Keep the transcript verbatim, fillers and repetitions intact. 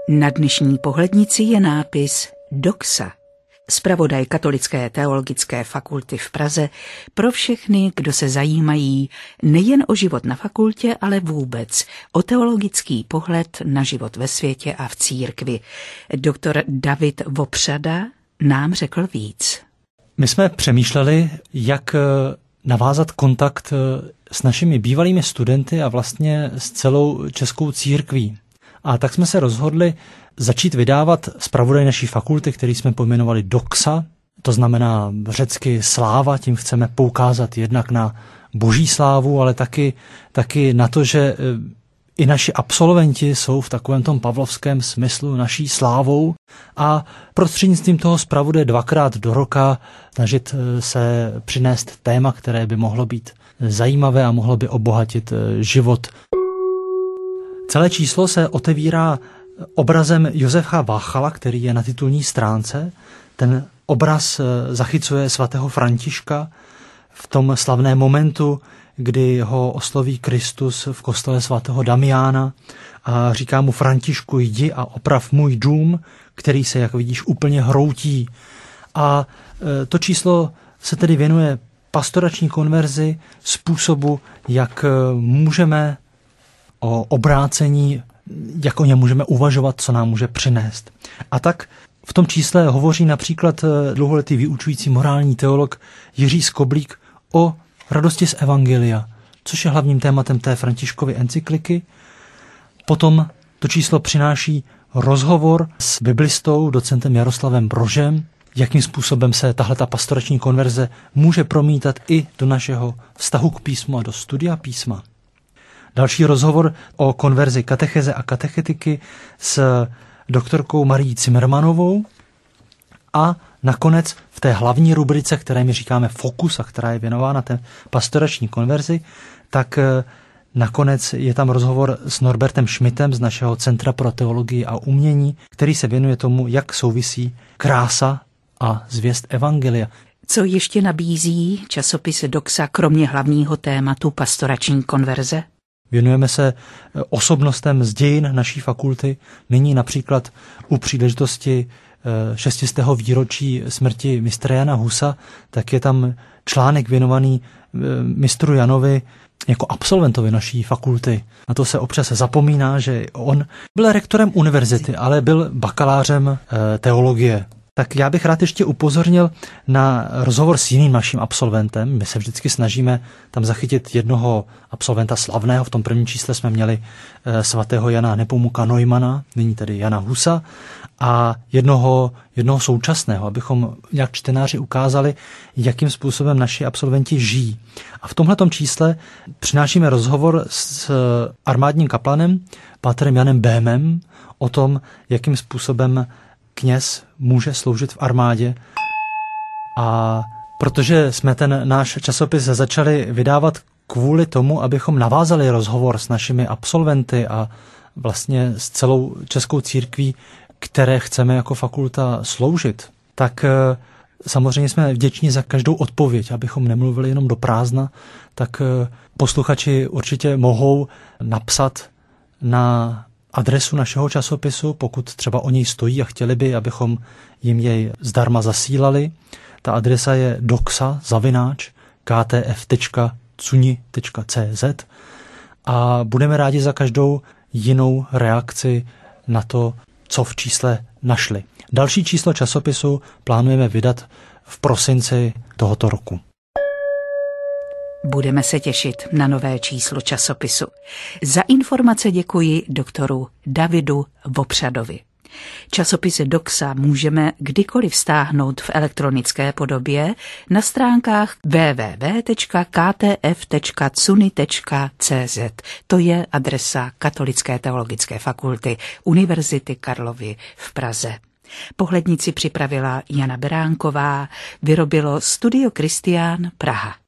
Na dnešní pohlednici je nápis Doxa. Zpravodaj Katolické teologické fakulty v Praze pro všechny, kdo se zajímají nejen o život na fakultě, ale vůbec o teologický pohled na život ve světě a v církvi. Doktor David Vopřada nám řekl víc. My jsme přemýšleli, jak navázat kontakt s našimi bývalými studenty a vlastně s celou českou církví. A tak jsme se rozhodli začít vydávat zpravodaj naší fakulty, který jsme pojmenovali Doxa, to znamená řecky sláva, tím chceme poukázat jednak na boží slávu, ale taky, taky na to, že i naši absolventi jsou v takovém tom pavlovském smyslu naší slávou a prostřednictvím toho zpravodaje dvakrát do roka snažit se přinést téma, které by mohlo být zajímavé a mohlo by obohatit život. Celé číslo se otevírá obrazem Josefa Váchala, který je na titulní stránce. Ten obraz zachycuje svatého Františka v tom slavném momentu, kdy ho osloví Kristus v kostele svatého Damiána a říká mu: Františku, jdi a oprav můj dům, který se, jak vidíš, úplně hroutí. A to číslo se tedy věnuje pastorační konverzi, způsobu, jak můžeme o obrácení, jak o něm můžeme uvažovat, co nám může přinést. A tak v tom čísle hovoří například dlouholetý vyučující morální teolog Jiří Skoblík o radosti z evangelia, což je hlavním tématem té Františkovy encykliky. Potom to číslo přináší rozhovor s biblistou, docentem Jaroslavem Brožem, jakým způsobem se tahleta pastorační konverze může promítat i do našeho vztahu k písmu a do studia písma. Další rozhovor o konverzi katecheze a katechetiky s doktorkou Marií Cimrmanovou a nakonec v té hlavní rubrice, které my říkáme Fokus a která je věnována té pastorační konverzi, tak nakonec je tam rozhovor s Norbertem Schmidtem z našeho Centra pro teologii a umění, který se věnuje tomu, jak souvisí krása a zvěst evangelia. Co ještě nabízí časopis Doxa kromě hlavního tématu pastorační konverze? Věnujeme se osobnostem z dějin naší fakulty. Nyní například u příležitosti šestistého výročí smrti mistra Jana Husa, tak je tam článek věnovaný mistru Janovi jako absolventovi naší fakulty. Na to se občas zapomíná, že on byl rektorem univerzity, ale byl bakalářem teologie. Tak já bych rád ještě upozornil na rozhovor s jiným naším absolventem. My se vždycky snažíme tam zachytit jednoho absolventa slavného. V tom prvním čísle jsme měli svatého Jana Nepomuka Neumana, nyní tedy Jana Husa, a jednoho, jednoho současného, abychom nějak čtenáři ukázali, jakým způsobem naši absolventi žijí. A v tomhletom čísle přinášíme rozhovor s armádním kaplanem, pátrem Janem Bémem, o tom, jakým způsobem kněz může sloužit v armádě. A protože jsme ten náš časopis začali vydávat kvůli tomu, abychom navázali rozhovor s našimi absolventy a vlastně s celou českou církví, které chceme jako fakulta sloužit, tak samozřejmě jsme vděční za každou odpověď, abychom nemluvili jenom do prázdna, tak posluchači určitě mohou napsat na adresu našeho časopisu, pokud třeba o něj stojí a chtěli by, abychom jim jej zdarma zasílali. Ta adresa je doxa zavináč k t f tečka cuni tečka c z a budeme rádi za každou jinou reakci na to, co v čísle našli. Další číslo časopisu plánujeme vydat v prosinci tohoto roku. Budeme se těšit na nové číslo časopisu. Za informace děkuji doktoru Davidu Vopřadovi. Časopis Doxa můžeme kdykoliv stáhnout v elektronické podobě na stránkách w w w tečka k t f tečka cuni tečka c z. To je adresa Katolické teologické fakulty Univerzity Karlovy v Praze. Pohlednici připravila Jana Beránková, vyrobilo Studio Kristián Praha.